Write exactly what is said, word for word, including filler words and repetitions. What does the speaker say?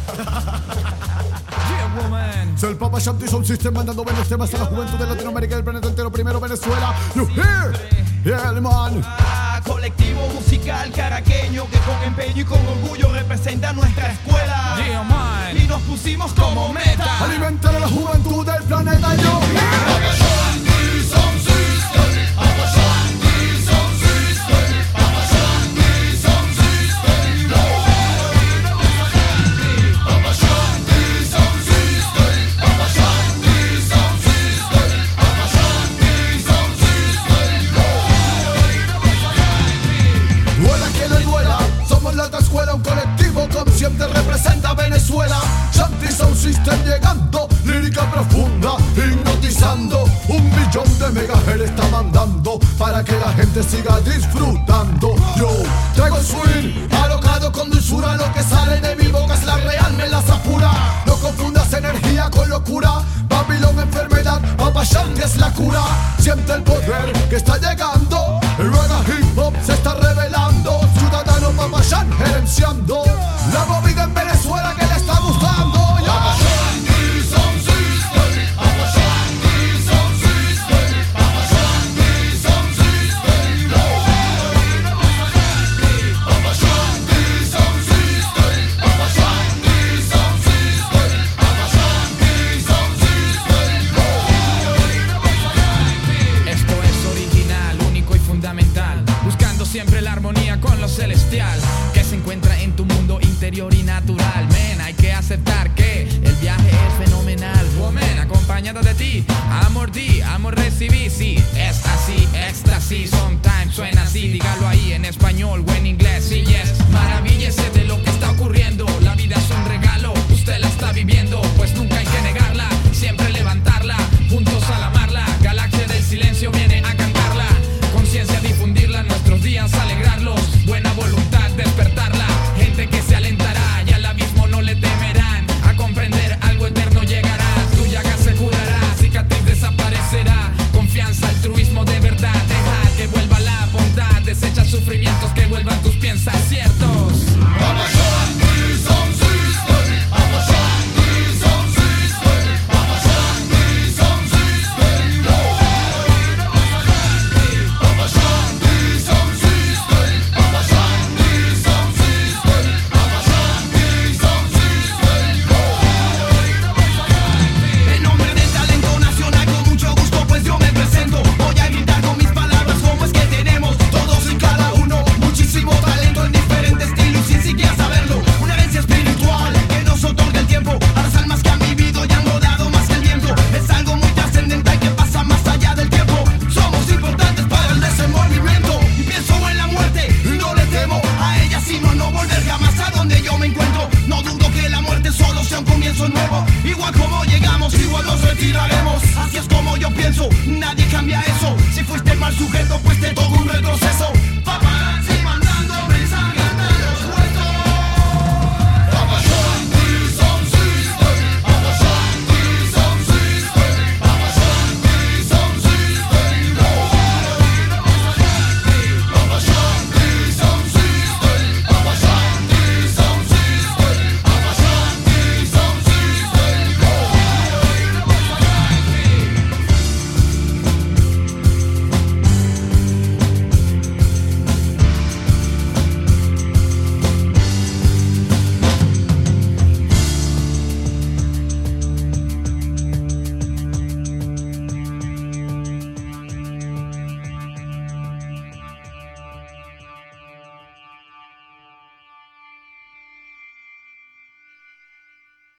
Yeah, woman. Soy el Papa Shanti Sound System, mandando buenos temas a la juventud de Latinoamérica y del planeta entero. Primero Venezuela. You hear? Yeah, man. Ah, colectivo musical caraqueño que con empeño y con orgullo representa nuestra escuela. Yeah, man. Y nos pusimos como meta Alimentar a la juventud del planeta. Yo escuela, un colectivo consciente representa Venezuela. Shanti Sound System llegando, lírica profunda, hipnotizando. Un millón de megahertz está mandando para que la gente siga disfrutando. Yo traigo el swing, alocado con dulzura. Lo que sale de mi boca es la real melaza pura. No confundas energía con locura. Babilón, enfermedad, Papa Shanti es la cura. Siente el poder que está llegando. El reggae hip hop se está revelando. Ciudadano Papa Shanti gerenciando la movida en Venezuela que le está gustando. Papa Shanti Sound System, Papa Shanti Sound System, Papa Shanti Sound System, Papa Shanti Sound System, Papa Shanti Sound System, Papa Shanti Sound System. Esto es original, único y fundamental, buscando siempre la armonía con lo celestial que se encuentra en tu mundo interior y natural. Men, hay que aceptar que el viaje es fenomenal. Woman, acompañada de ti, amor di, amor recibí. Sí, es así, éxtasis, sometimes suena así. Dígalo ahí en español o en inglés. Sí, yes, maravíllese de lo que está ocurriendo. La vida es